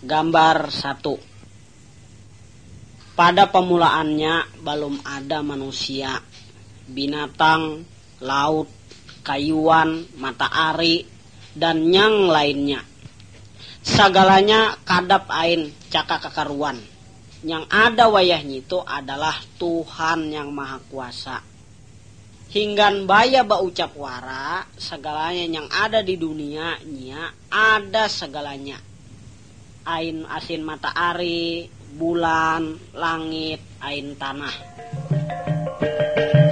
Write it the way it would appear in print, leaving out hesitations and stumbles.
Gambar 1. Pada pemulaannya belum ada manusia, binatang, laut, kayuan, matahari, dan yang lainnya. Sagalanya kadap ain caka kakaruan. Yang ada wayahnya itu adalah Tuhan yang Maha Kuasa. Hinggan baya baucap wara, segalanya yang ada di dunia nya ada segalanya. Ain asin matahari, bulan, langit, ain tanah.